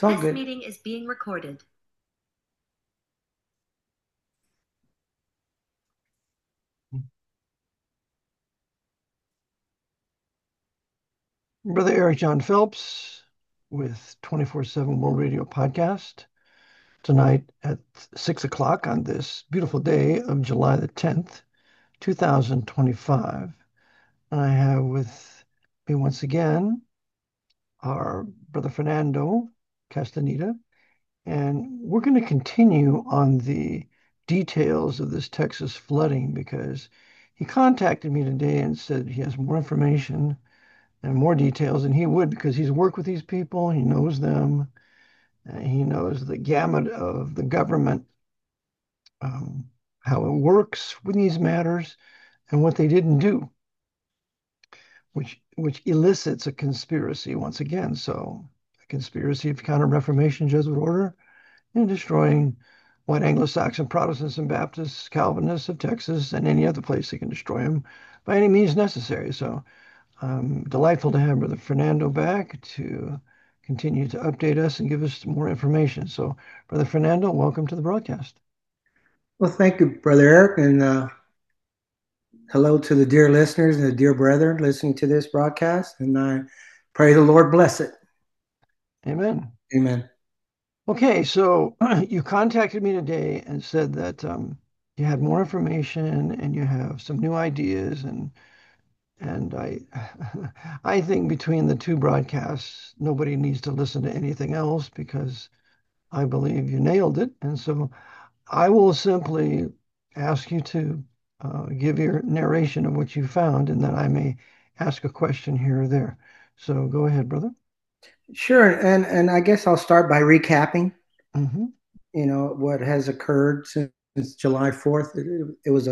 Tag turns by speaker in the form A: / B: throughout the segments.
A: It's all
B: This
A: good.
B: meeting is being recorded.
A: Brother Eric John Phelps with 24/7 World Radio Podcast tonight at 6 o'clock on this beautiful day of July the 10th, 2025. And I have with me once again our brother Fernando Castaneda, and we're going to continue on the details of this Texas flooding because he contacted me today and said he has more information and more details than he would because he's worked with these people, he knows them, and he knows the gamut of the government, um, how it works with these matters, and what they didn't do, which elicits a conspiracy once again. So, a conspiracy of Counter-Reformation Jesuit order in destroying white Anglo-Saxon Protestants and Baptists, Calvinists of Texas, and any other place they can destroy them by any means necessary. So delightful to have Brother Fernando back to continue to update us and give us more information. So, Brother Fernando, welcome to the broadcast.
C: Well, thank you, Brother Eric, and hello to the dear listeners and the dear brethren listening to this broadcast. And I pray the Lord bless it.
A: Amen.
C: Amen.
A: Okay, so you contacted me today and said that you had more information and you have some new ideas, and I think between the two broadcasts, nobody needs to listen to anything else because I believe you nailed it. And so I will simply ask you to give your narration of what you found, and then I may ask a question here or there. So go ahead, brother.
C: Sure, and I guess I'll start by recapping.
A: Hmm.
C: What has occurred since July 4th. It was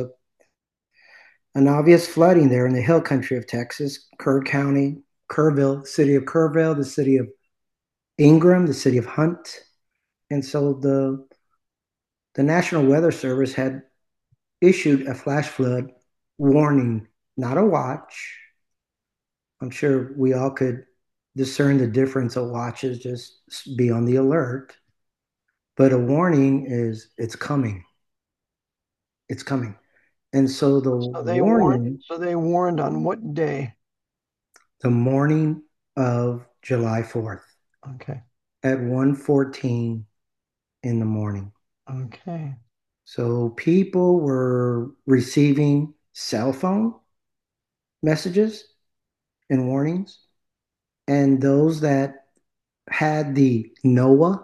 C: an obvious flooding there in the hill country of Texas, Kerr County, Kerrville, city of Kerrville, the city of Ingram, the city of Hunt, and so the National Weather Service had issued a flash flood warning, not a watch. I'm sure we all could discern the difference of watches, just be on the alert. But a warning is it's coming. It's coming. And so the
A: So they warned.
C: warning,
A: So they warned on what day?
C: the morning of July 4th
A: Okay.
C: at 1:14 in the morning.
A: Okay.
C: So people were receiving cell phone messages and warnings, and those that had the NOAA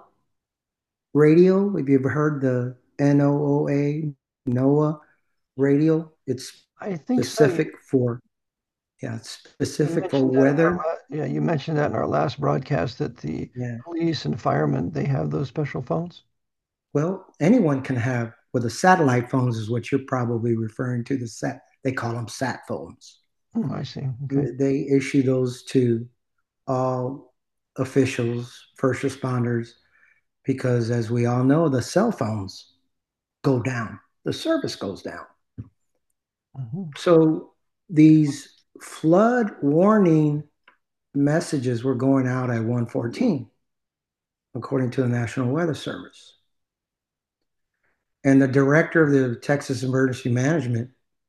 C: radio. Have you ever heard the NOOA, NOAA radio? It's
A: I think so. You,
C: specific for, yeah, it's
A: you
C: specific for
A: mentioned that in
C: weather.
A: yeah, you mentioned that in our last broadcast that the
C: Yeah.
A: police and firemen they have those special phones.
C: Well, anyone can have, well, the satellite phones is what you're probably referring to, the sat, they call them sat phones.
A: Oh, I see. Okay.
C: They issue those to all officials, first responders, because as we all know, the cell phones go down, the service goes down.
A: Hmm.
C: So these flood warning messages were going out at 1:14, according to the National Weather Service. And the director of the Texas Emergency Management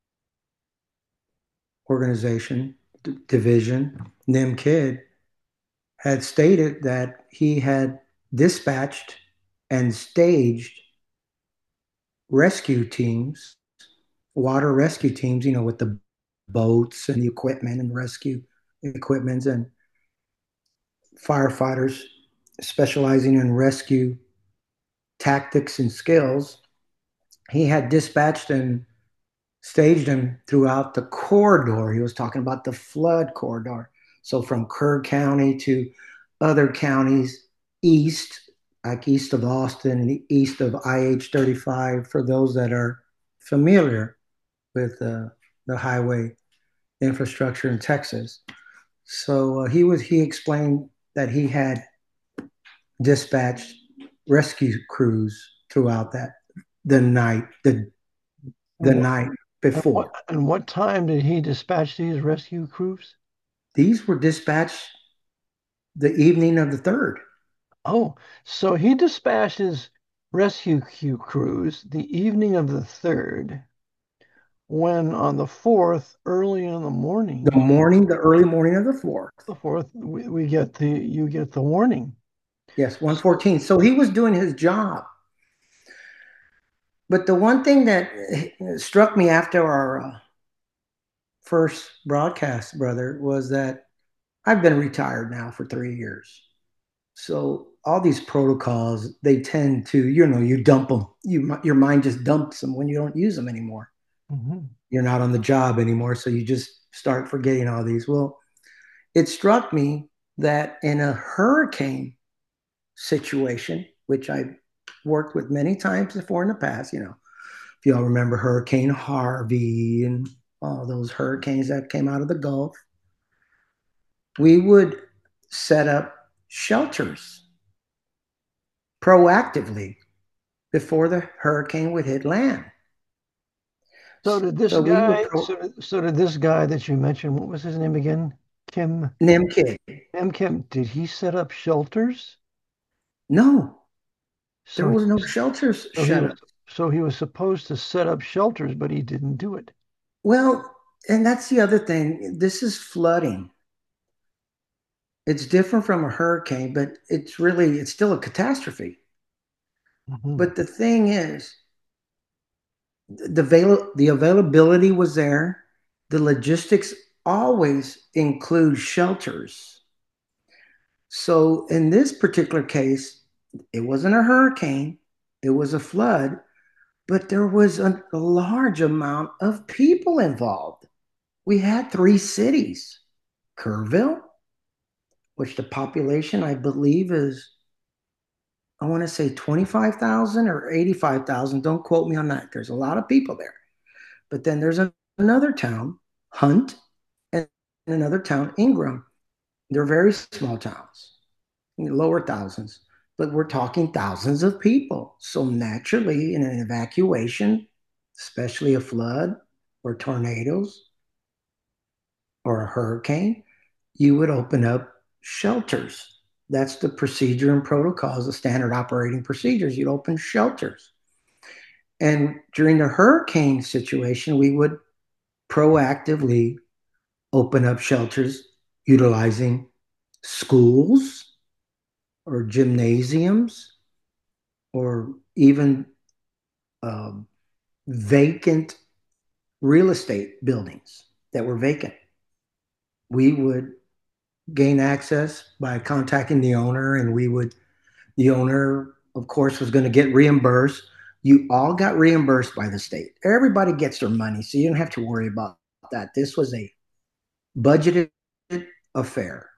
C: Organization Division, Nim Kidd, had stated that he had dispatched and staged rescue teams, water rescue teams, with the boats and the equipment and rescue equipment and firefighters specializing in rescue tactics and skills. He had dispatched and staged them throughout the corridor. He was talking about the flood corridor. So from Kerr County to other counties east, like east of Austin and east of IH 35, for those that are familiar with the highway infrastructure in Texas. So he explained that he had dispatched rescue crews throughout the night the
A: And what,
C: night
A: and what
C: before.
A: and what time did he dispatch these rescue crews?
C: These were dispatched the evening of the third.
A: Oh, so he dispatched his crews the evening of the 3rd, when on the 4th, early in the
C: The
A: morning,
C: morning, the early morning of the 4th.
A: the 4th, we get you get the warning.
C: Yes,
A: So,
C: 114. So he was doing his job. But the one thing that struck me after our first broadcast, brother, was that I've been retired now for 3 years. So all these protocols, they tend to, you dump them. Your mind just dumps them when you don't use them anymore.
A: mhm.
C: You're not on the job anymore, so you just start forgetting all these. Well, it struck me that in a hurricane situation, which I've worked with many times before in the past, if y'all remember Hurricane Harvey and all those hurricanes that came out of the Gulf, we would set up shelters proactively before the hurricane would hit land.
A: So did this
C: So we would
A: guy, so did this guy that you mentioned, what was his name again?
C: NIM kid.
A: Kim, did he set up shelters?
C: No, there
A: So he
C: was no
A: was,
C: shelters
A: so he
C: shut
A: was,
C: up.
A: so he was supposed to set up shelters, but he didn't do it.
C: Well, and that's the other thing. This is flooding. It's different from a hurricane, but it's still a catastrophe.
A: Mhm.
C: But the thing is, the availability was there. The logistics always include shelters. So in this particular case, it wasn't a hurricane, it was a flood, but there was a large amount of people involved. We had three cities: Kerrville, which the population, I believe, is, I want to say 25,000 or 85,000. Don't quote me on that. There's a lot of people there. But then there's another town, Hunt, and another town, Ingram. They're very small towns, lower thousands, but we're talking thousands of people. So naturally, in an evacuation, especially a flood or tornadoes or a hurricane, you would open up shelters. That's the procedure and protocols, the standard operating procedures. You'd open shelters. And during the hurricane situation, we would proactively open up shelters utilizing schools or gymnasiums or even um, vacant real estate buildings that were vacant. We would gain access by contacting the owner, and the owner, of course, was going to get reimbursed. You all got reimbursed by the state. Everybody gets their money, so you don't have to worry about that. This was a budgeted affair.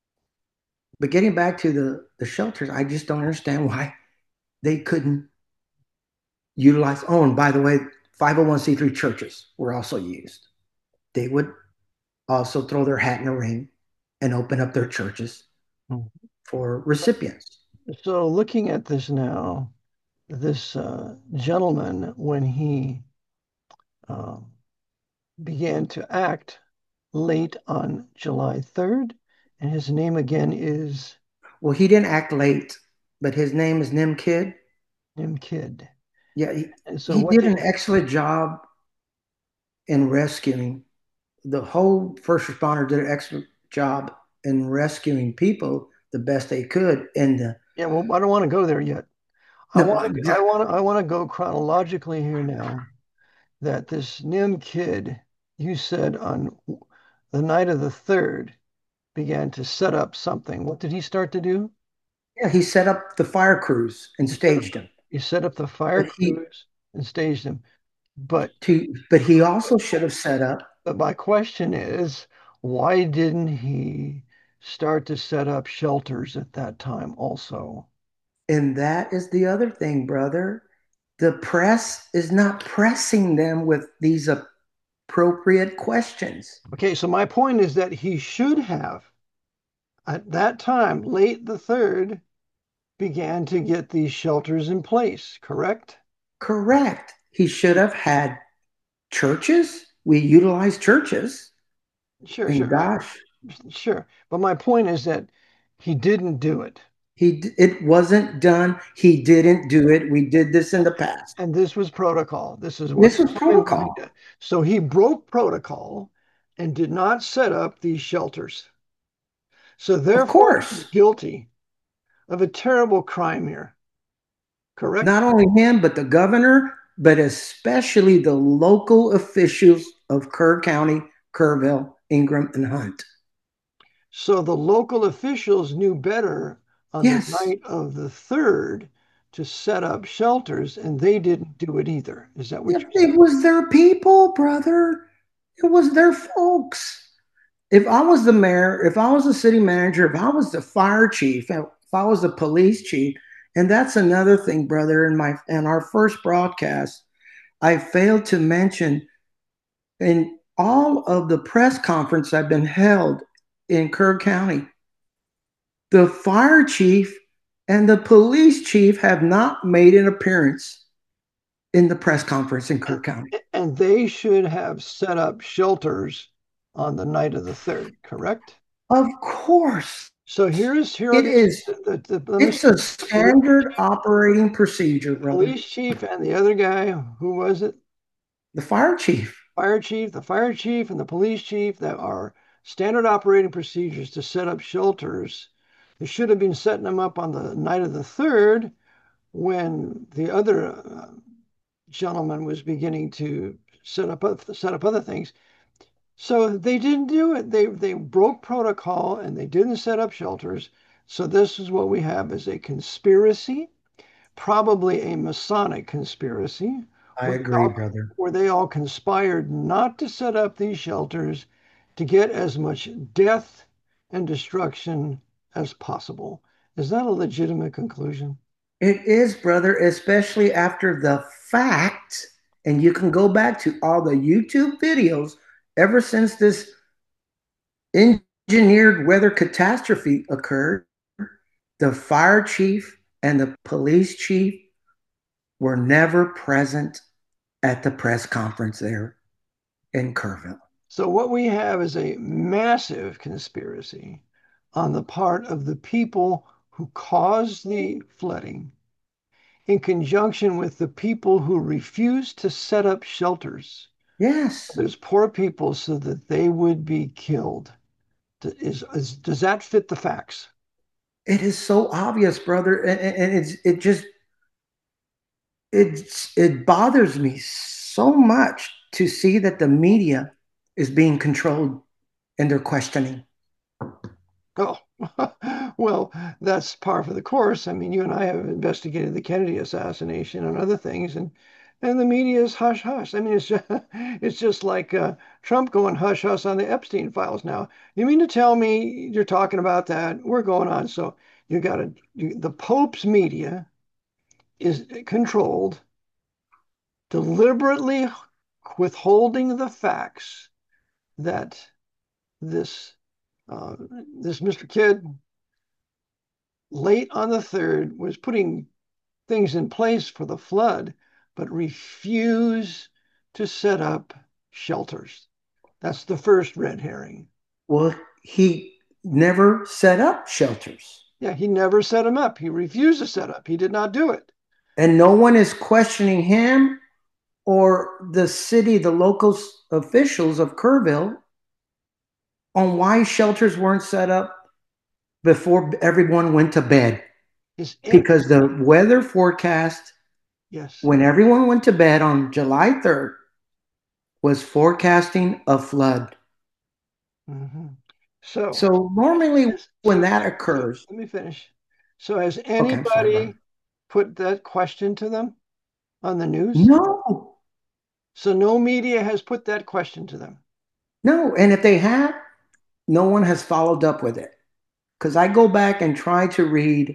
C: But getting back to the shelters, I just don't understand why they couldn't utilize. Oh, and by the way, 501c3 churches were also used. They would also throw their hat in the ring and open up their churches
A: Mhm.
C: for recipients.
A: So looking at this now, this gentleman, when he um, began to act late on July 3rd, and his name again is
C: Well, he didn't act late, but his name is Nim Kid.
A: Nim Kid.
C: Yeah,
A: And so
C: he
A: what
C: did
A: did
C: an excellent job in rescuing. The whole first responder did an excellent job in rescuing people the best they could. And
A: yeah, well, I don't want to go there yet.
C: no,
A: I want to go chronologically here now. That this Nim Kid, you said on the night of the 3rd, began to set up something. What did he start to do?
C: yeah, he set up the fire crews and
A: He set up
C: staged them.
A: he set up the fire
C: But he
A: crews and staged them. But
C: but he also should have set up,
A: but my question is, why didn't he start to set up shelters at that time also?
C: and that is the other thing, brother. The press is not pressing them with these appropriate questions.
A: Okay, so my point is that he should have, at that time, late the 3rd, began to get these shelters in place, correct?
C: Correct. He should have had churches. We utilize churches.
A: Sure,
C: And
A: sure,
C: gosh,
A: sure. But my point is that he didn't do it.
C: It wasn't done. He didn't do it. We did this in the past.
A: And this was protocol. This is
C: This
A: what's
C: was
A: coming when he
C: protocol.
A: did. So he broke protocol and did not set up these shelters. So
C: Of
A: therefore, he's
C: course.
A: guilty of a terrible crime here. Correct?
C: Not only him, but the governor, but especially the local officials of Kerr County, Kerrville, Ingram, and Hunt.
A: So the local officials knew better on the
C: Yes.
A: night of the 3rd to set up shelters, and they didn't do it either. Is that what you're saying?
C: It was their people, brother. It was their folks. If I was the mayor, if I was the city manager, if I was the fire chief, if I was the police chief, and that's another thing, brother, in our first broadcast, I failed to mention in all of the press conference I've been held in Kerr County, the fire chief and the police chief have not made an appearance in the press conference in Kerr County.
A: And they should have set up shelters on the night of the 3rd, correct?
C: Of course,
A: So here are
C: it is.
A: let me
C: It's
A: say,
C: a standard operating procedure,
A: the
C: brother.
A: police chief and the other guy, who was it?
C: The fire chief.
A: The fire chief and the police chief, that are standard operating procedures to set up shelters. They should have been setting them up on the night of the 3rd when the other gentleman was beginning to set up other things. So they didn't do it. They broke protocol and they didn't set up shelters. So this is what we have is a conspiracy, probably a Masonic conspiracy,
C: I
A: where they
C: agree,
A: all,
C: brother.
A: where they all conspired not to set up these shelters to get as much death and destruction as possible. Is that a legitimate conclusion?
C: It is, brother, especially after the fact. And you can go back to all the YouTube videos ever since this engineered weather catastrophe occurred. The fire chief and the police chief were never present at the press conference there in Kerrville.
A: So what we have is a massive conspiracy on the part of the people who caused the flooding in conjunction with the people who refused to set up shelters.
C: Yes,
A: There's poor people so that they would be killed. Does that fit the facts?
C: it is so obvious, brother, and it bothers me so much to see that the media is being controlled in their questioning.
A: Oh, well, that's par for the course. I mean, you and I have investigated the Kennedy assassination and other things, and the media is hush hush. I mean, it's just like Trump going hush hush on the Epstein files now. You mean to tell me you're talking about that? We're going on. So the Pope's media is controlled, deliberately withholding the facts that this uh, this Mr. Kidd late on the 3rd was putting things in place for the flood, but refused to set up shelters. That's the first red herring.
C: Well, he never set up shelters,
A: Yeah, he never set them up. He refused to set up. He did not do it.
C: and no one is questioning him or the city, the local officials of Kerrville on why shelters weren't set up before everyone went to bed.
A: Is it?
C: Because the weather forecast,
A: Yes.
C: when everyone went to bed on July 3rd, was forecasting a flood.
A: Mm-hmm. So,
C: So normally when
A: so
C: that occurs,
A: let me finish. So, has
C: okay, I'm sorry, brother.
A: anybody put that question to them on the news?
C: No,
A: So, no media has put that question to them.
C: no. And if they have, no one has followed up with it. Because I go back and try to read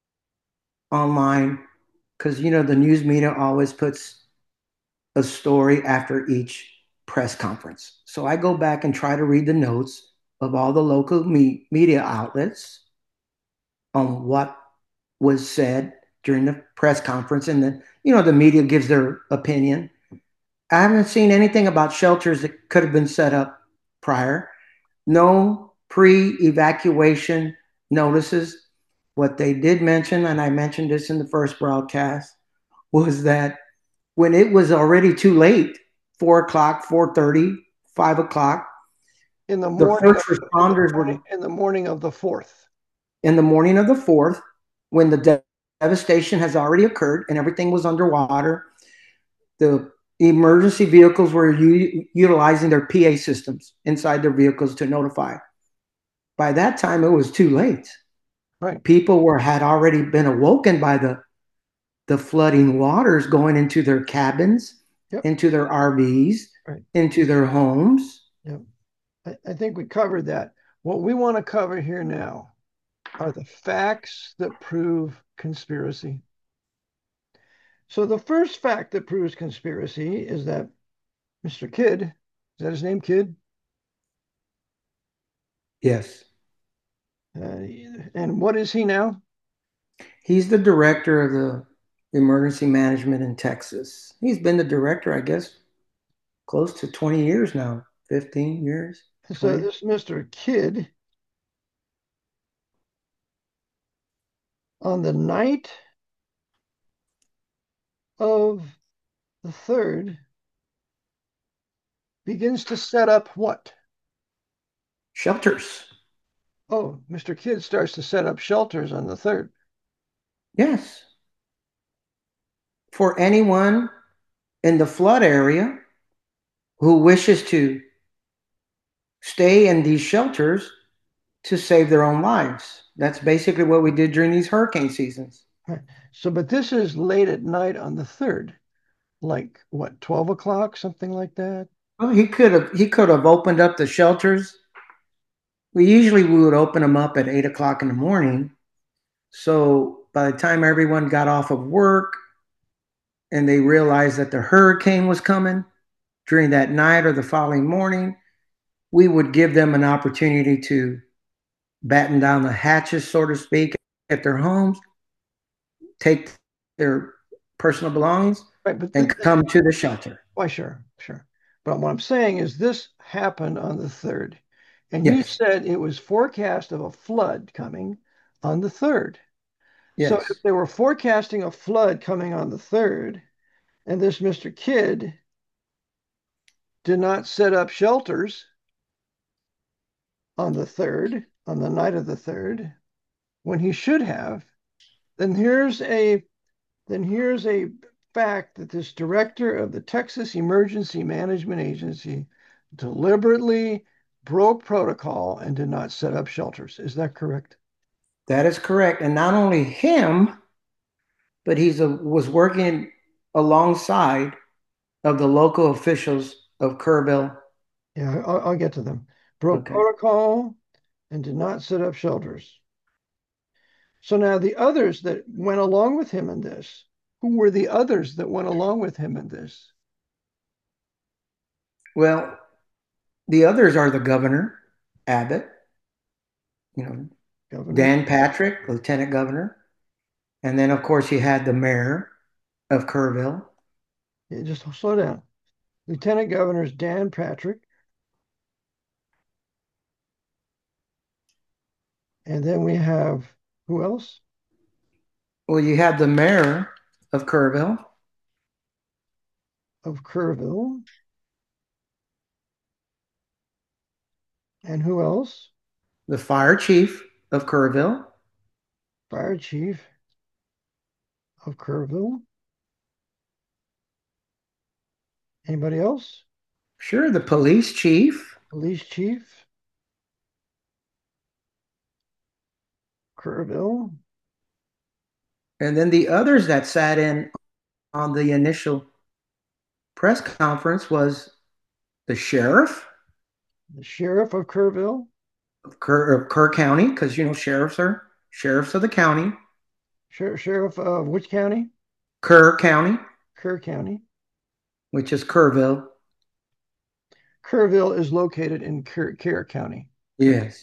C: online, because the news media always puts a story after each press conference. So I go back and try to read the notes of all the local media outlets on what was said during the press conference, and then the media gives their opinion. I haven't seen anything about shelters that could have been set up prior. No pre-evacuation notices. What they did mention, and I mentioned this in the first broadcast, was that when it was already too late, 4 o'clock, 4:30, 5 o'clock,
A: In the
C: the
A: morning of
C: first responders were
A: in the morning of the 4th.
C: in the morning of the 4th, when the devastation has already occurred and everything was underwater. The emergency vehicles were utilizing their PA systems inside their vehicles to notify. By that time, it was too late.
A: Right.
C: People had already been awoken by the flooding waters going into their cabins,
A: Yep.
C: into their RVs,
A: Right.
C: into their homes.
A: Yep. I think we covered that. What we want to cover here now are the facts that prove conspiracy. So the first fact that proves conspiracy is that Mr. Kidd, is that his name, Kidd?
C: Yes.
A: And what is he now?
C: He's the director of the emergency management in Texas. He's been the director, I guess, close to 20 years now, 15 years,
A: So
C: 20.
A: this Mr. Kidd, on the night of the 3rd, begins to set up what?
C: Shelters.
A: Oh, Mr. Kidd starts to set up shelters on the 3rd.
C: Yes. For anyone in the flood area who wishes to stay in these shelters to save their own lives. That's basically what we did during these hurricane seasons.
A: Right. So, but this is late at night on the 3rd, like what, 12 o'clock, something like that?
C: Well, he could have opened up the shelters. We would open them up at 8 o'clock in the morning. So by the time everyone got off of work and they realized that the hurricane was coming during that night or the following morning, we would give them an opportunity to batten down the hatches, so to speak, at their homes, take their personal belongings,
A: Right. But
C: and come to the shelter.
A: why, sure, sure. But what I'm saying is this happened on the 3rd. And you
C: Yes,
A: said it was forecast of a flood coming on the 3rd. So if
C: yes.
A: they were forecasting a flood coming on the 3rd, and this Mr. Kidd did not set up shelters on the 3rd, on the night of the 3rd, when he should have, then here's a fact that this director of the Texas Emergency Management Agency deliberately broke protocol and did not set up shelters. Is that correct?
C: That is correct. And not only him, but was working alongside of the local officials of Kerrville.
A: Yeah, I'll get to them. Broke
C: Okay.
A: protocol and did not set up shelters. So now the others that went along with him in this, who were the others that went along with him in this?
C: Well, the others are the governor, Abbott, you know,
A: Governor,
C: Dan Patrick, lieutenant governor. And then, of course, you had the mayor of Kerrville.
A: yeah, just slow down. Lieutenant Governors Dan Patrick, and then we have who else?
C: Well, you had the mayor of Kerrville,
A: Of Kerrville, and who else?
C: the fire chief of Kerrville.
A: Fire Chief of Kerrville. Anybody else?
C: Sure, the police chief.
A: Police Chief, Kerrville.
C: And then the others that sat in on the initial press conference was the sheriff
A: The Sheriff of Kerrville.
C: of Kerr County, because sheriffs are sheriffs of the county,
A: Sheriff of which county?
C: Kerr County,
A: Kerr County.
C: which is Kerrville.
A: Kerrville is located in Kerr County. Okay.
C: Yes.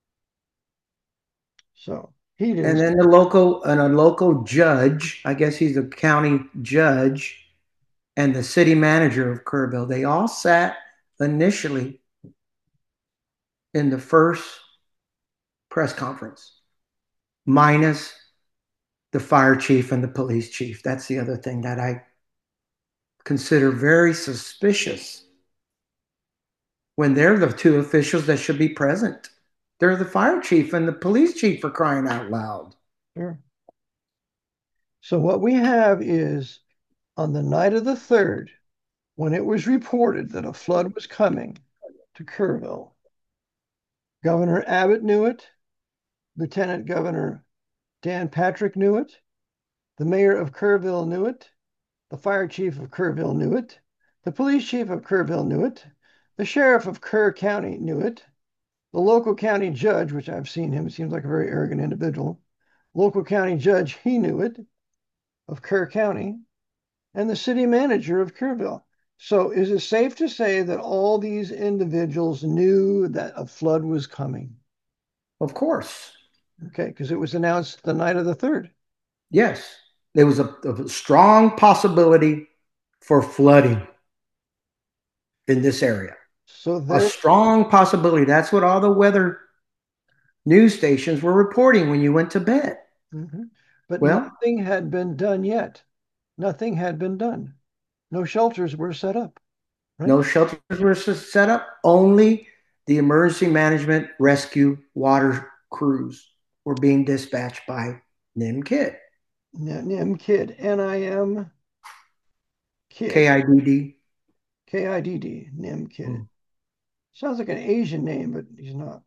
A: So he
C: And
A: didn't.
C: then a local judge, I guess he's a county judge, and the city manager of Kerrville. They all sat initially in the first press conference. minus the fire chief and the police chief. That's the other thing that I consider very suspicious when they're the two officials that should be present. They're the fire chief and the police chief for crying out loud.
A: Sure. So what we have is on the night of the 3rd, when it was reported that a flood was coming to Kerrville, Governor Abbott knew it, Lieutenant Governor Dan Patrick knew it, the mayor of Kerrville knew it, the fire chief of Kerrville knew it, the police chief of Kerrville knew it, the sheriff of Kerr County knew it, the local county judge, which I've seen him, seems like a very arrogant individual, local county judge, he knew it, of Kerr County, and the city manager of Kerrville. So is it safe to say that all these individuals knew that a flood was coming?
C: Of course.
A: Okay, because it was announced the night of the 3rd.
C: Yes. There was a strong possibility for flooding in this area.
A: So
C: A
A: there,
C: strong possibility. That's what all the weather news stations were reporting when you went to bed.
A: Mhm. But
C: Well,
A: nothing had been done yet. Nothing had been done. No shelters were set up, right?
C: no shelters were set up, only the emergency management rescue water crews were being dispatched by NIM Kid,
A: NIM Kid, NIM Kid,
C: KIDD.
A: KIDD, NIM Kid. Sounds like an Asian name, but he's not.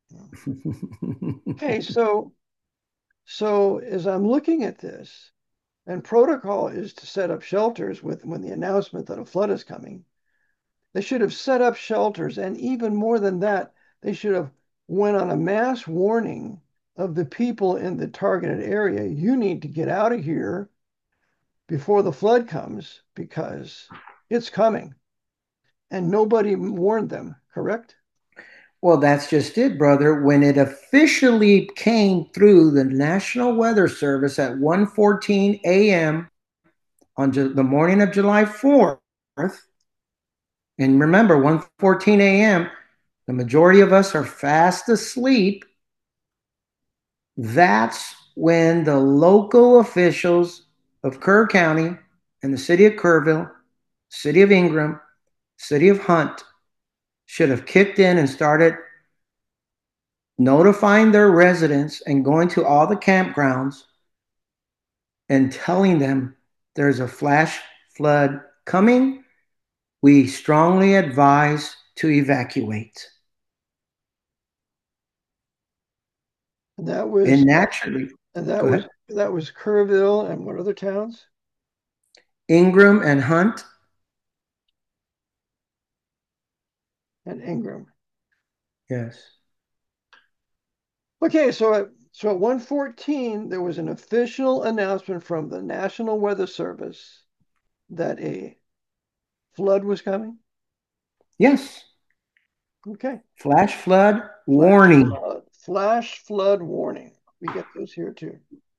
A: Okay, so as I'm looking at this, and protocol is to set up shelters with when the announcement that a flood is coming. They should have set up shelters, and even more than that, they should have went on a mass warning of the people in the targeted area. You need to get out of here before the flood comes because it's coming. And nobody warned them, correct?
C: Well, that's just it, brother. When it officially came through the National Weather Service at 1:14 a.m. on the morning of July 4th, and remember 1:14 a.m., the majority of us are fast asleep. That's when the local officials of Kerr County and the city of Kerrville, city of Ingram, city of Hunt should have kicked in and started notifying their residents and going to all the campgrounds and telling them there's a flash flood coming. We strongly advise to evacuate.
A: And that
C: And
A: was
C: naturally,
A: and that
C: go
A: was
C: ahead.
A: that was Kerrville and what other towns?
C: Ingram and Hunt.
A: And Ingram.
C: Yes.
A: Okay, so at 1:14 there was an official announcement from the National Weather Service that a flood was coming.
C: Yes.
A: Okay.
C: Flash flood
A: Flash
C: warning.
A: flood, flash flood warning. We get those here too.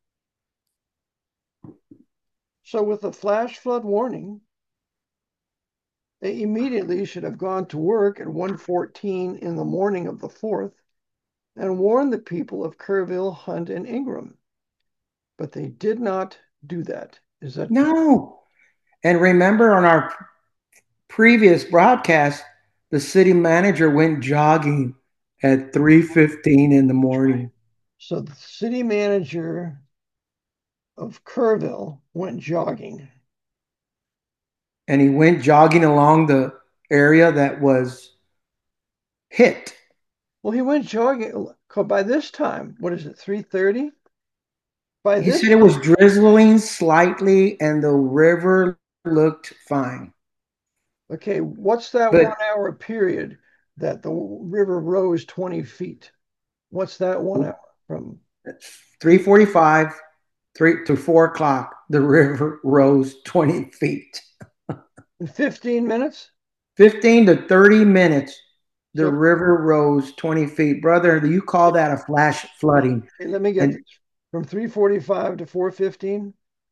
A: So with the flash flood warning, they immediately should have gone to work at 1:14 in the morning of the 4th and warned the people of Kerrville, Hunt, and Ingram. But they did not do that. Is that correct?
C: No. And remember on our previous broadcast, the city manager went jogging at 3:15 in the morning.
A: So the city manager of Kerrville went jogging.
C: And he went jogging along the area that was hit.
A: Well, he went jogging by this time. What is it, 3:30? By
C: He
A: this
C: said it was drizzling slightly and the river looked fine.
A: Okay, what's that
C: But
A: 1 hour period that the river rose 20 feet? What's that 1 hour from
C: 3:45, 3 to 4 o'clock, the river rose 20 feet.
A: in 15 minutes?
C: 15 to 30 minutes, the
A: So
C: river rose 20 feet. Brother, you call that a flash flooding.
A: okay, let me get
C: And
A: this. From 3:45 to 4:15,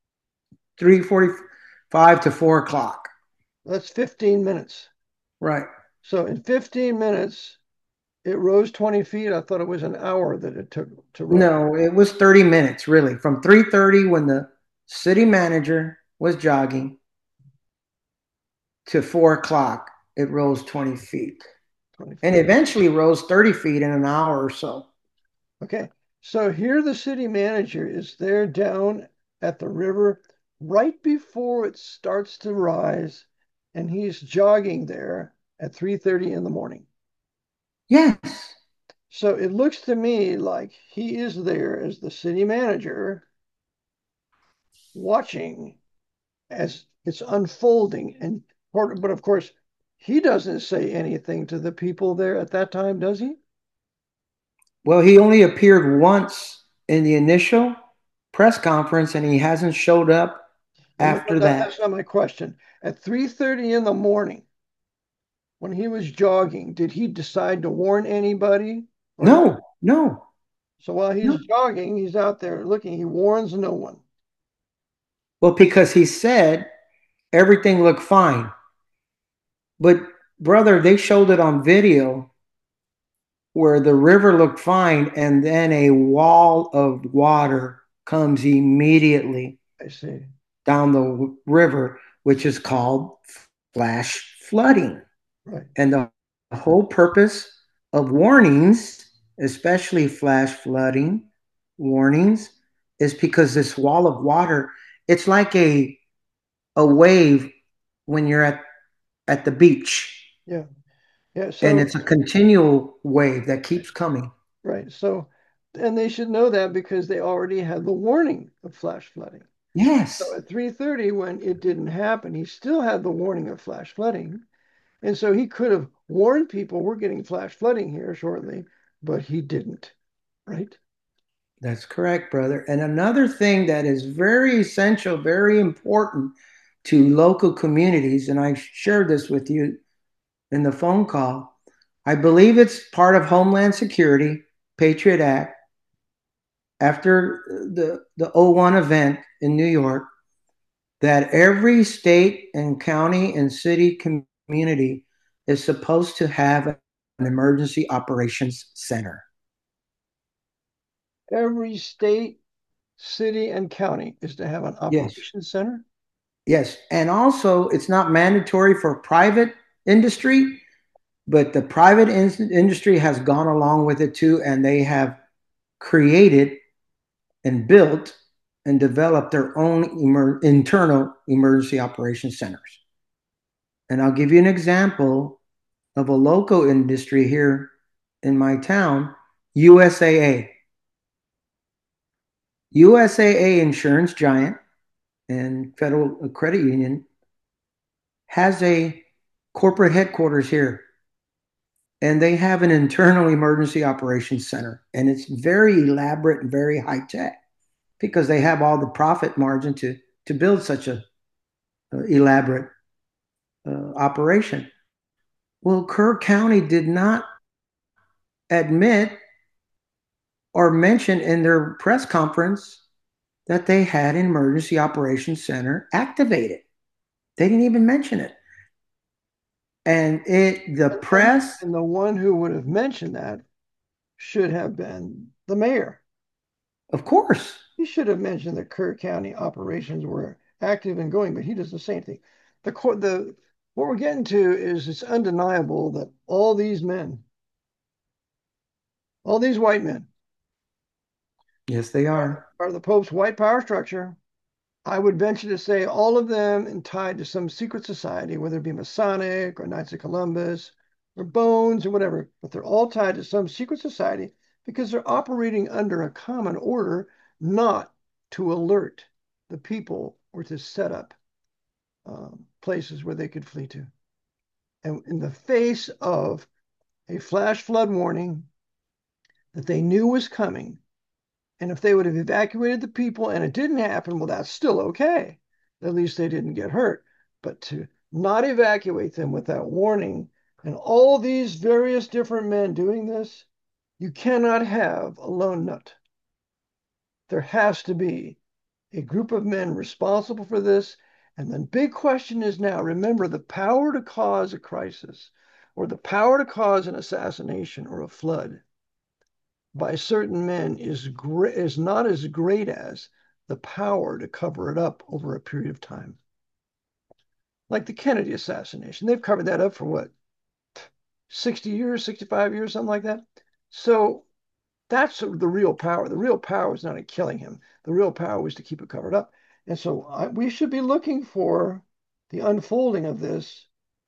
C: 3:45 to 4 o'clock.
A: that's 15 minutes.
C: Right.
A: So in 15 minutes, It rose 20 feet. I thought it was an hour that it took to rise.
C: No, it was 30 minutes really. From 3:30 when the city manager was jogging to 4 o'clock, it rose 20 feet.
A: 20
C: And
A: feet.
C: eventually rose 30 feet in an hour or so.
A: Okay. So here the city manager is there down at the river right before it starts to rise, and he's jogging there at 3:30 in the morning.
C: Yes,
A: So it looks to me like he is there as the city manager watching as it's unfolding. But of course, he doesn't say anything to the people there at that time, does he?
C: well, he only appeared once in the initial press conference and he hasn't showed up
A: Well, no,
C: after
A: that's
C: that.
A: not my question. At 3:30 in the morning, when he was jogging, did he decide to warn anybody or not?
C: No, no,
A: So while
C: no.
A: he's jogging, he's out there looking. He warns no one.
C: Well, because he said everything looked fine. But, brother, they showed it on video where the river looked fine and then a wall of water comes immediately
A: I see.
C: down the river, which is called flash flooding.
A: Right.
C: And the whole purpose of warnings, especially flash flooding warnings, is because this wall of water, it's like a wave when you're at the beach.
A: Yeah. Yeah.
C: And
A: So,
C: it's a continual wave that keeps coming.
A: right. So, and they should know that because they already had the warning of flash flooding. So
C: Yes,
A: at 3:30, when it didn't happen, he still had the warning of flash flooding. And so he could have warned people we're getting flash flooding here shortly, but he didn't. Right.
C: that's correct, brother. And another thing that is very essential, very important to local communities, and I shared this with you in the phone call. I believe it's part of Homeland Security, Patriot Act, after the '01 event in New York, that every state and county and city community is supposed to have an emergency operations center.
A: Every state, city, and county is to have an
C: Yes,
A: operations center.
C: yes. And also, it's not mandatory for private industry, but the private industry has gone along with it too, and they have created and built and developed their own internal emergency operations centers. And I'll give you an example of a local industry here in my town, USAA. USAA Insurance Giant and Federal Credit Union has a corporate headquarters here, and they have an internal emergency operations center. And it's very elaborate and very high tech because they have all the profit margin to build such a elaborate operation. Well, Kerr County did not admit or mention in their press conference that they had an emergency operations center activated. They didn't even mention it. And the press,
A: And the one who would have mentioned that should have been the mayor.
C: of course,
A: He should have mentioned that Kerr County operations were active and going, but he does the same thing. The what we're getting to is it's undeniable that all these men, all these white men,
C: yes, they are.
A: are the Pope's white power structure. I would venture to say all of them and tied to some secret society, whether it be Masonic or Knights of Columbus or Bones or whatever, but they're all tied to some secret society because they're operating under a common order, not to alert the people or to set up places where they could flee to. And in the face of a flash flood warning that they knew was coming, and if they would have evacuated the people and it didn't happen, well, that's still okay. At least they didn't get hurt. But to not evacuate them without warning, and all these various different men doing this, you cannot have a lone nut. There has to be a group of men responsible for this. And the big question is now remember, the power to cause a crisis or the power to cause an assassination or a flood by certain men is not as great as the power to cover it up over a period of time. Like the Kennedy assassination, they've covered that up for what, 60 years, 65 years, something like that. So that's the real power. The real power was not in killing him. The real power was to keep it covered up. And so we should be looking for the unfolding of this.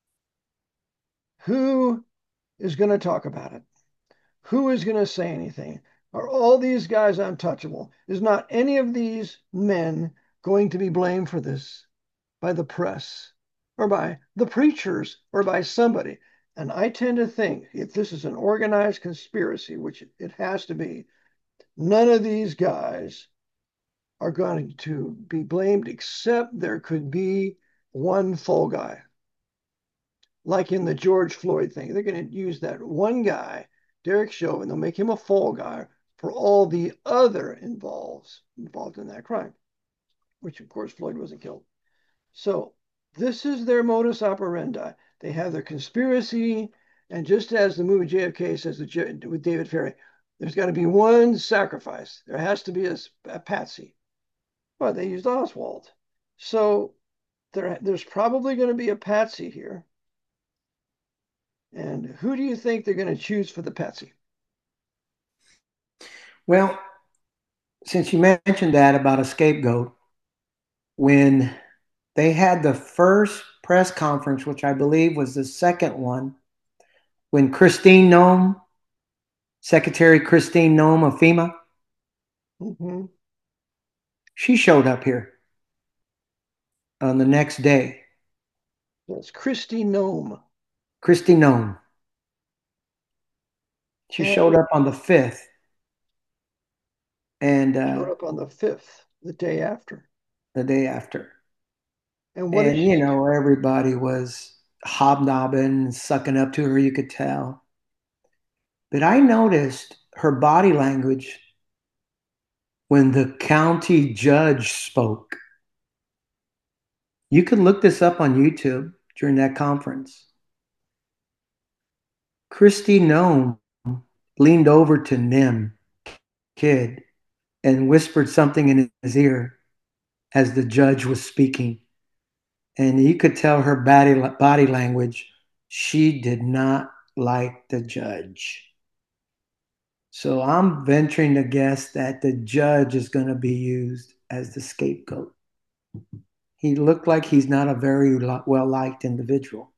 A: Who is going to talk about it? Who is going to say anything? Are all these guys untouchable? Is not any of these men going to be blamed for this by the press or by the preachers or by somebody? And I tend to think if this is an organized conspiracy, which it has to be, none of these guys are going to be blamed, except there could be one fall guy. Like in the George Floyd thing, they're going to use that one guy, Derek Chauvin, they'll make him a fall guy for all the other involved in that crime, which of course Floyd wasn't killed. So this is their modus operandi. They have their conspiracy, and just as the movie JFK says with David Ferrie, there's got to be one sacrifice. There has to be a patsy. Well, they used Oswald. So there's probably going to be a patsy here. And who do you think they're going to choose for the patsy?
C: Well, since you mentioned that about a scapegoat, when they had the first press conference, which I believe was the second one, when Christine Nome, Secretary Christine Nome of FEMA,
A: Mm-hmm.
C: she showed up here on the next day.
A: That's Kristi Noem.
C: Christine Nome. She showed
A: And
C: up on the 5th. And
A: showed up on the 5th, the day after.
C: the day after.
A: And what did
C: And,
A: she
C: you
A: do?
C: know, everybody was hobnobbing, sucking up to her, you could tell. But I noticed her body language when the county judge spoke. You could look this up on YouTube during that conference. Christy Nome leaned over to Nim Kid and whispered something in his ear as the judge was speaking. And you could tell her body language. She did not like the judge. So I'm venturing to guess that the judge is going to be used as the scapegoat. He looked like he's not a very well liked individual.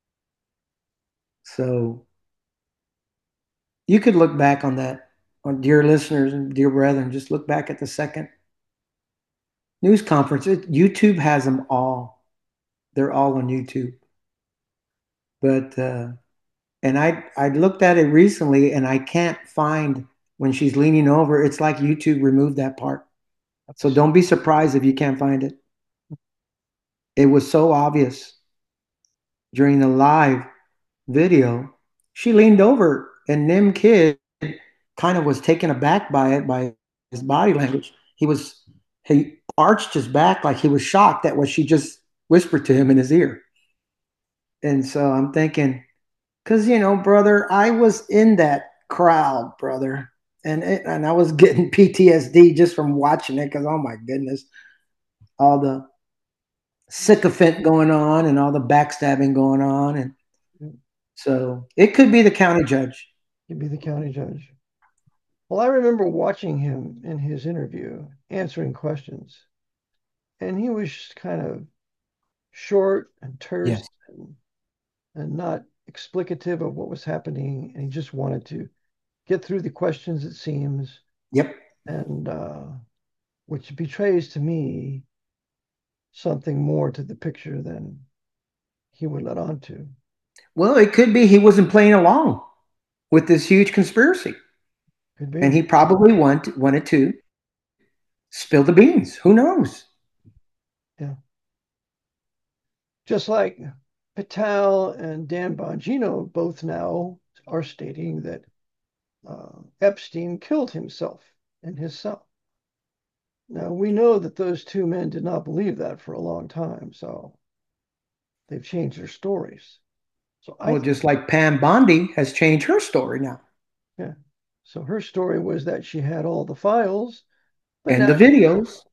C: So you could look back on that, on dear listeners and dear brethren, just look back at the second news conference. YouTube has them all. They're all on YouTube. But and I looked at it recently and I can't find when she's leaning over. It's like YouTube removed that part. So don't be surprised if you can't find it. It was so obvious during the live video. She leaned over and Nim Kid kind of was taken aback by it, by his body language. He arched his back like he was shocked at what she just whispered to him in his ear. And so I'm thinking, because you know, brother, I was in that crowd, brother, and I was getting PTSD just from watching it. Because oh my goodness, all the sycophant going on and all the backstabbing going on, and so it could be the county judge.
A: He'd be the county judge. Well, I remember watching him in his interview, answering questions, and he was kind of short and terse
C: Yes.
A: and not explicative of what was happening. And he just wanted to get through the questions, it seems,
C: Yep.
A: and which betrays to me something more to the picture than he would let on to.
C: Well, it could be he wasn't playing along with this huge conspiracy,
A: Could
C: and
A: be.
C: he probably wanted to spill the beans. Who knows?
A: Yeah. Just like Patel and Dan Bongino both now are stating that Epstein killed himself in his cell. Now, we know that those two men did not believe that for a long time, so they've changed their stories. So I
C: Well,
A: think,
C: just like Pam Bondi has changed her story now
A: yeah. So her story was that she had all the files, but
C: and the videos.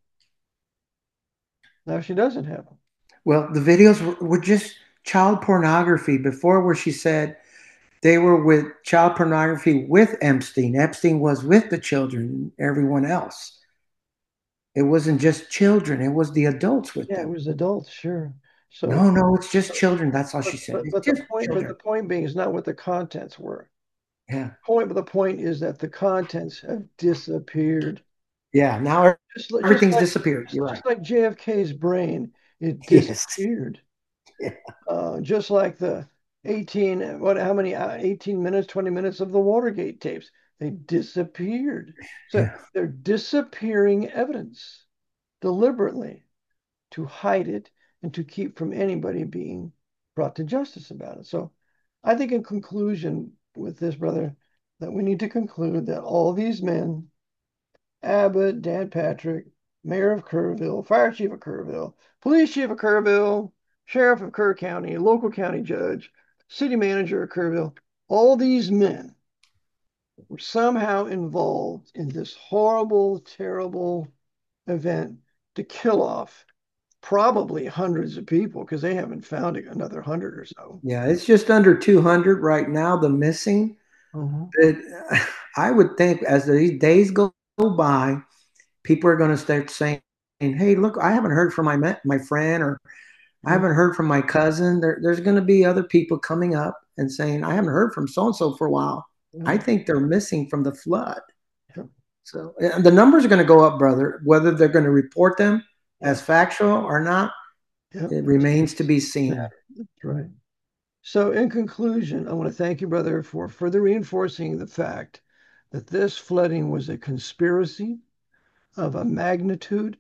A: now she doesn't have them.
C: Well, the videos were just child pornography before, where she said they were with child pornography with Epstein. Epstein was with the children, everyone else. It wasn't just children, it was the adults with
A: Yeah, it
C: them.
A: was adults, sure. So,
C: No, no, it's just
A: but
C: children. That's all she said. It's
A: but the
C: just
A: point, but the
C: children.
A: point being is not what the contents were.
C: Yeah.
A: But the point is that the contents have disappeared.
C: Yeah. Now
A: Just
C: everything's
A: like
C: disappeared. You're right.
A: JFK's brain, it
C: Yes.
A: disappeared.
C: Yeah.
A: Just like the 18, what, how many, 18 minutes, 20 minutes of the Watergate tapes, they disappeared. So
C: Yeah.
A: they're disappearing evidence deliberately to hide it and to keep from anybody being brought to justice about it. So I think in conclusion with this, brother, that we need to conclude that all these men, Abbott, Dan Patrick, Mayor of Kerrville, Fire Chief of Kerrville, Police Chief of Kerrville, Sheriff of Kerr County, local county judge, City Manager of Kerrville, all these men were somehow involved in this horrible, terrible event to kill off probably hundreds of people because they haven't found another 100 or so.
C: Yeah. It's just under 200 right now, the missing.
A: Mhm.
C: But I would think as these days go by, people are going to start saying, "Hey, look, I haven't heard from my friend, or I
A: Yeah,
C: haven't heard from my cousin." There's going to be other people coming up and saying, "I haven't heard from so and so for a while.
A: yeah,
C: I think they're missing from the flood."
A: yeah,
C: So and the numbers are going to go up, brother. Whether they're going to report them
A: yeah,
C: as factual or not,
A: yeah.
C: it remains to be
A: That's
C: seen.
A: right. So, in conclusion, I want to thank you, brother, for further reinforcing the fact that this flooding was a conspiracy of a magnitude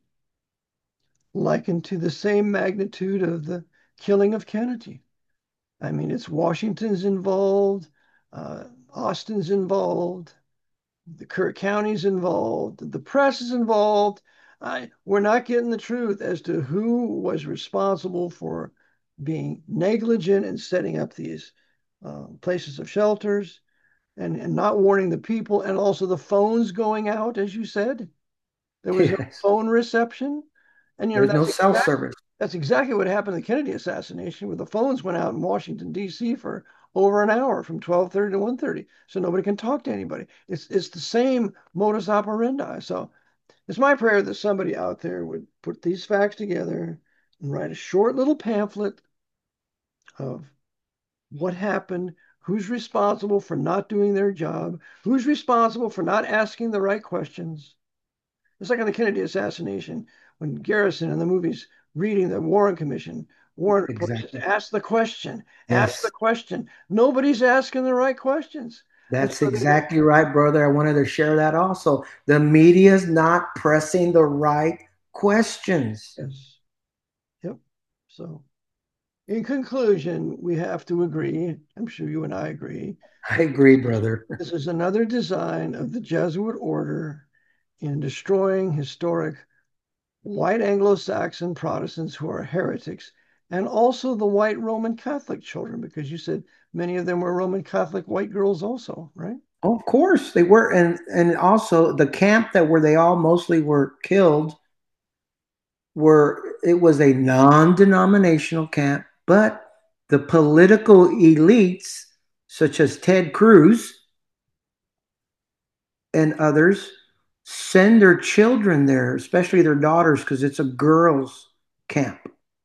A: likened to the same magnitude of the killing of Kennedy. I mean, it's Washington's involved, Austin's involved, the Kirk County's involved, the press is involved. We're not getting the truth as to who was responsible for being negligent in setting up these places of shelters and not warning the people, and also the phones going out, as you said. There was no
C: Yes,
A: phone reception, and
C: there's no cell service.
A: that's exactly what happened in the Kennedy assassination, where the phones went out in Washington, D.C. for over an hour from 12:30 to 1:30. So nobody can talk to anybody. It's the same modus operandi. So it's my prayer that somebody out there would put these facts together and write a short little pamphlet of what happened, who's responsible for not doing their job, who's responsible for not asking the right questions. It's like on the Kennedy assassination when Garrison in the movies reading the Warren Commission. Warren report says,
C: Exactly.
A: ask the
C: Yes,
A: question. Nobody's asking the right questions. And
C: that's
A: so they get,
C: exactly right, brother. I wanted to share that also. The media's not pressing the right questions.
A: yes, yep. So in conclusion, we have to agree, I'm sure you and I agree,
C: I agree, brother.
A: this is another design of the Jesuit order in destroying historic white Anglo-Saxon Protestants who are heretics, and also the white Roman Catholic children, because you said many of them were Roman Catholic white girls also, right?
C: Oh, of course they were, and also the camp that where they all mostly were killed were it was a non-denominational camp, but the political elites such as Ted Cruz and others send their children there, especially their daughters, because it's a girls' camp.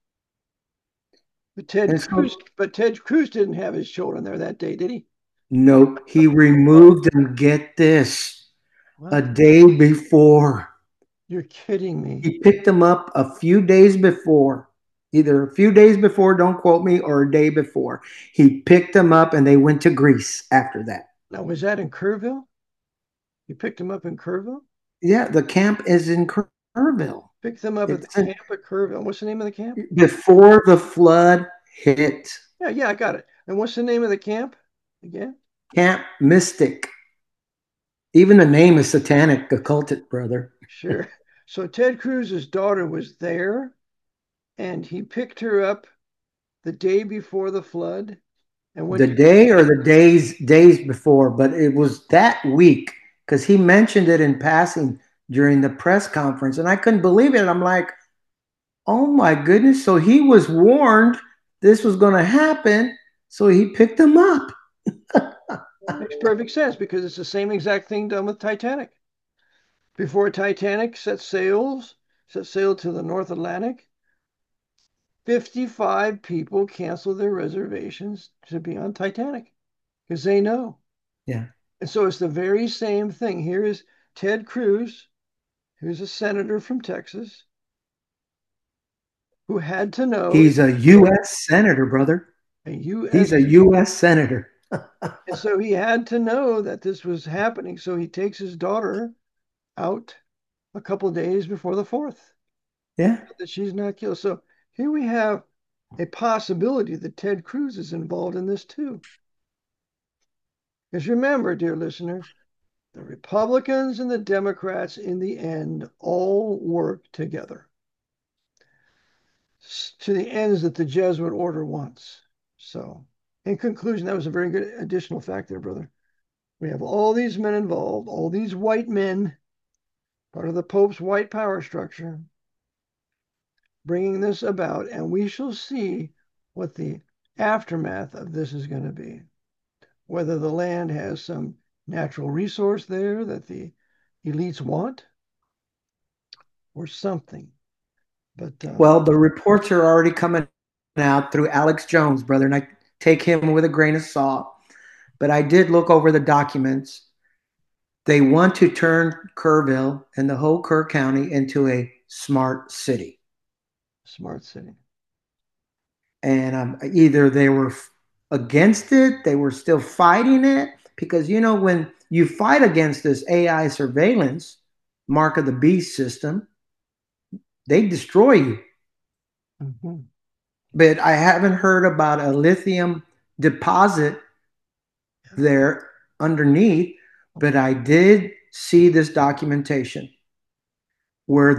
C: And so,
A: But Ted Cruz didn't have his children there that day, did he?
C: nope, he removed them. Get this, a
A: What?
C: day before.
A: You're kidding me.
C: He picked them up a few days before, either a few days before, don't quote me, or a day before. He picked them up and they went to Greece after that.
A: Now, was that in Kerrville? You picked him up in Kerrville?
C: Yeah, the camp is in Kerrville.
A: Picked them up at the
C: It's in,
A: camp at Kerrville. What's the name of the camp?
C: before the flood hit.
A: Yeah, yeah, I got it. And what's the name of the camp again?
C: Camp Mystic. Even the name is satanic, occultic, brother.
A: Sure. So Ted Cruz's daughter was there and he picked her up the day before the flood And when
C: The
A: you
C: day or the days before, but it was that week because he mentioned it in passing during the press conference, and I couldn't believe it. I'm like, oh my goodness! So he was warned this was going to happen, so he picked them up.
A: makes perfect sense because it's the same exact thing done with Titanic. Before Titanic set sail to the North Atlantic, 55 people canceled their reservations to be on Titanic because they know.
C: Yeah,
A: And so it's the very same thing. Here is Ted Cruz, who's a senator from Texas, who had to know
C: he's a U.S. senator, brother.
A: a
C: He's
A: U.S.
C: a U.S. senator.
A: And so he had to know that this was happening. So he takes his daughter out a couple of days before the 4th,
C: Yeah,
A: that she's not killed. So here we have a possibility that Ted Cruz is involved in this too. Because remember, dear listener, the Republicans and the Democrats in the end all work together to the ends that the Jesuit order wants. So, in conclusion, that was a very good additional fact there, brother. We have all these men involved, all these white men, part of the Pope's white power structure, bringing this about, and we shall see what the aftermath of this is going to be. Whether the land has some natural resource there that the elites want or something. But
C: well, the reports are already coming out through Alex Jones, brother, and I take him with a grain of salt. But I did look over the documents. They want to turn Kerrville and the whole Kerr County into a smart city.
A: smart city.
C: And either they were against it, they were still fighting it, because when you fight against this AI surveillance, mark of the beast system, they destroy you.
A: Mm-hmm.
C: But I haven't heard about a lithium deposit there underneath, but I did see this documentation where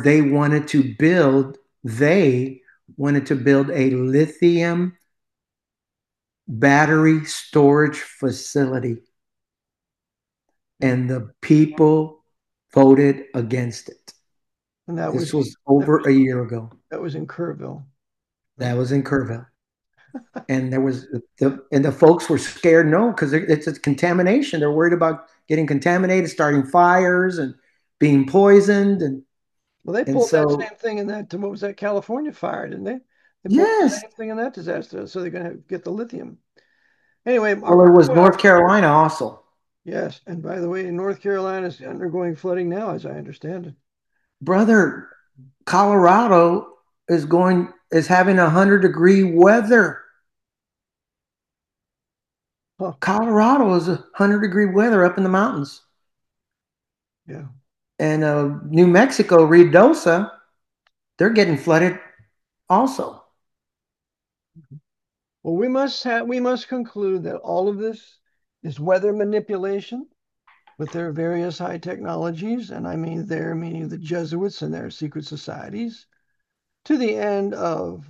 C: they wanted to build a lithium battery storage facility,
A: Yeah.
C: and the people voted against it.
A: And that
C: This
A: was
C: was
A: that
C: over
A: was
C: a year ago.
A: that was in Kerrville.
C: That
A: Right.
C: was in Kerrville. And the folks were scared, no, because it's a contamination. They're worried about getting contaminated, starting fires, and being poisoned,
A: Well, they
C: and
A: pulled that
C: so
A: same thing in that, what was that, California fire, didn't they? They pulled the
C: yes.
A: same thing in that disaster. So they're going to get the lithium. Anyway, our
C: Well, it was
A: brother,
C: North Carolina also.
A: yes. And by the way, North Carolina is undergoing flooding now, as I understand it.
C: Brother, Colorado is having 100-degree weather.
A: Huh.
C: Colorado is 100-degree weather up in the mountains.
A: Yeah.
C: And New Mexico, Ruidosa, they're getting flooded also.
A: Well, we must conclude that all of this is weather manipulation with their various high technologies, and I mean their meaning the Jesuits and their secret societies, to the end of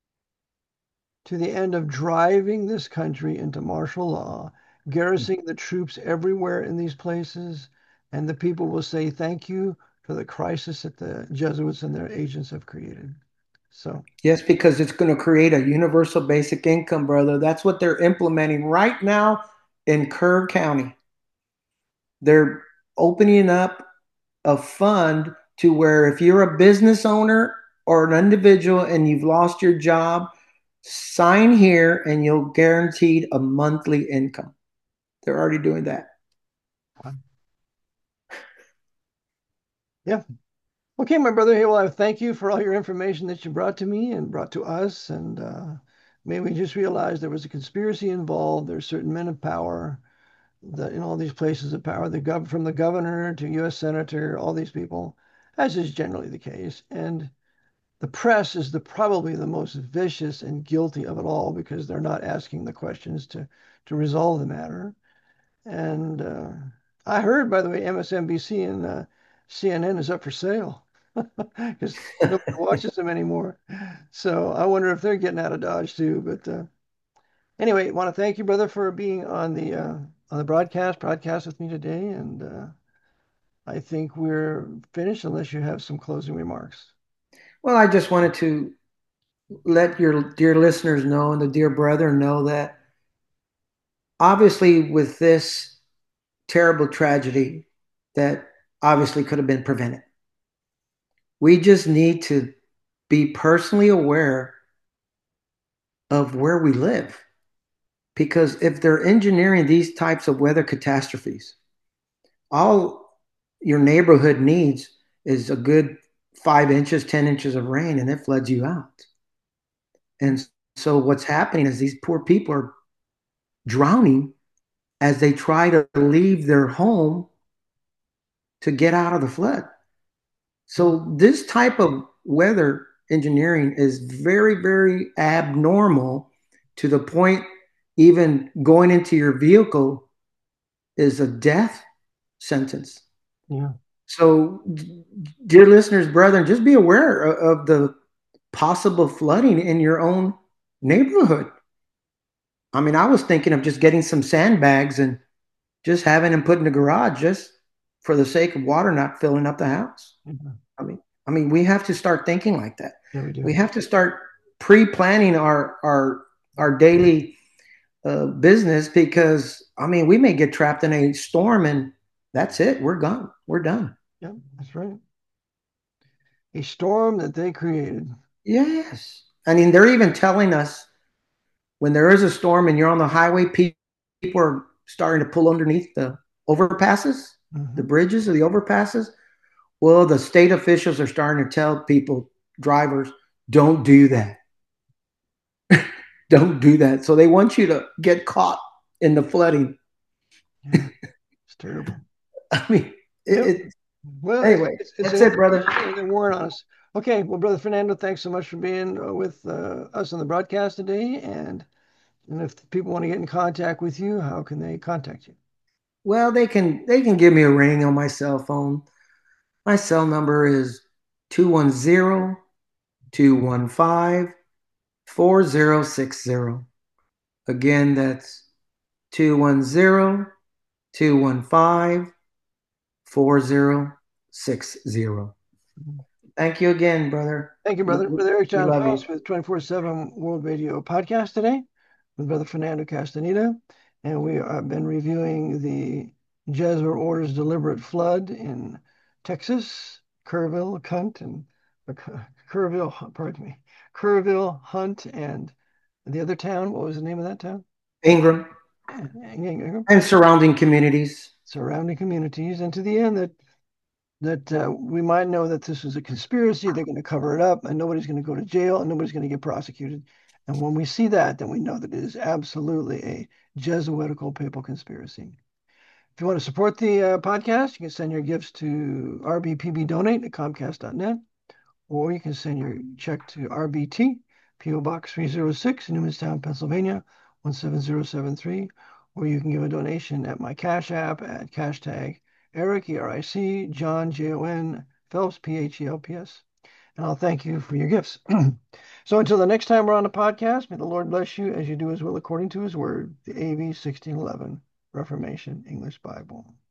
A: driving this country into martial law, garrisoning the troops everywhere in these places, and the people will say thank you for the crisis that the Jesuits and their agents have created. So,
C: Yes, because it's going to create a universal basic income, brother. That's what they're implementing right now in Kerr County. They're opening up a fund to where if you're a business owner or an individual and you've lost your job, sign here and you'll guaranteed a monthly income. They're already doing that.
A: yeah. Okay, my brother. Hey, well, I thank you for all your information that you brought to me and brought to us. And may we just realize there was a conspiracy involved. There's certain men of power that in all these places of power, from the governor to U.S. senator, all these people, as is generally the case. And the press is probably the most vicious and guilty of it all because they're not asking the questions to resolve the matter. And I heard, by the way, MSNBC and CNN is up for sale because nobody watches them anymore. So I wonder if they're getting out of Dodge too. But Anyway, I want to thank you, brother, for being on the broadcast with me today, and I think we're finished unless you have some closing remarks.
C: Well, I just wanted to let your dear listeners know and the dear brother know that obviously with this terrible tragedy that obviously could have been prevented. We just need to be personally aware of where we live. Because if they're engineering these types of weather catastrophes, all your neighborhood needs is a good 5 inches, 10 inches of rain, and it floods you out. And so what's happening is these poor people are drowning as they try to leave their home to get out of the flood. So this type of weather engineering is very, very abnormal to the point even going into your vehicle is a death sentence.
A: Yeah.
C: So, dear listeners, brethren, just be aware of the possible flooding in your own neighborhood. I mean, I was thinking of just getting some sandbags and just having them put in the garage just for the sake of water not filling up the house.
A: Yeah,
C: I mean, we have to start thinking like that.
A: yeah, we do.
C: We have to start pre-planning our daily business because I mean, we may get trapped in a storm and that's it. We're gone. We're done.
A: Yeah, that's right. A storm that they created.
C: Yes. I mean, they're even telling us when there is a storm and you're on the highway, people are starting to pull underneath the overpasses, the
A: Hmm.
C: bridges or the overpasses. Well, the state officials are starting to tell people, drivers, don't do that. Don't do that. So they want you to get caught in the flooding.
A: Yeah, it's terrible.
C: I mean,
A: Yep.
C: it
A: Well,
C: anyway,
A: it's
C: that's
A: an
C: it, brother.
A: information and a warrant on us. Okay, well, Brother Fernando, thanks so much for being with us on the broadcast today. And if people want to get in contact with you, how can they contact you?
C: Well, they can give me a ring on my cell phone. My cell number is 210-215-4060. Again, that's 210-215-4060. Thank you again, brother.
A: Thank you,
C: We,
A: brother.
C: we,
A: Brother Eric
C: we
A: John
C: love you.
A: Phelps with 24/7 World Radio Podcast today with Brother Fernando Castaneda. And we have been reviewing the Jesuit Order's deliberate flood in Texas, Kerrville, Hunt, and Kerrville, pardon me, Kerrville, Hunt, and the other town. What was the name of that town?
C: Ingram
A: Ingram.
C: and surrounding communities.
A: Surrounding communities. And to the end that we might know that this is a conspiracy. They're going to cover it up, and nobody's going to go to jail, and nobody's going to get prosecuted. And when we see that, then we know that it is absolutely a Jesuitical papal conspiracy. If you want to support the podcast, you can send your gifts to rbpbdonate@comcast.net, or you can send your check to RBT, PO Box 306, Newmanstown, Pennsylvania 17073, or you can give a donation at my Cash App at #, Eric, ERIC, John, JON, Phelps, PHELPS. And I'll thank you for your gifts. So until the next time we're on the podcast, may the Lord bless you as you do his will according to his word, the AV 1611 Reformation English Bible.